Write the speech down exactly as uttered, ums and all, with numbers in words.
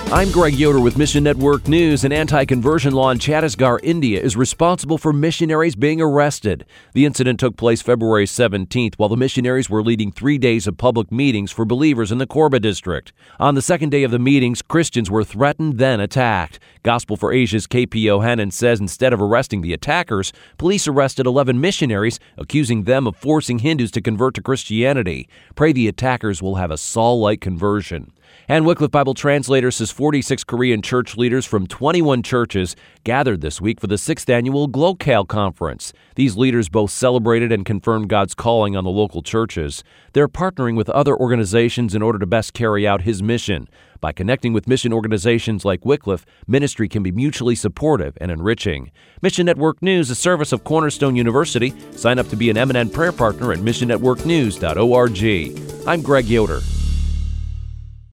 I'm Greg Yoder with Mission Network News. An anti-conversion law in Chhattisgarh, India is responsible for missionaries being arrested. The incident took place February seventeenth while the missionaries were leading three days of public meetings for believers in the Korba district. On the second day of the meetings, Christians were threatened, then attacked. Gospel for Asia's K P Yohanan says instead of arresting the attackers, police arrested eleven missionaries, accusing them of forcing Hindus to convert to Christianity. Pray the attackers will have a Saul-like conversion. And Wycliffe Bible Translators says forty-six Korean church leaders from twenty-one churches gathered this week for the sixth annual Global Conference. These leaders both celebrated and confirmed God's calling on the local churches. They're partnering with other organizations in order to best carry out His mission. By connecting with mission organizations like Wycliffe, ministry can be mutually supportive and enriching. Mission Network News, a service of Cornerstone University. Sign up to be an M N N prayer partner at mission network news dot org. I'm Greg Yoder.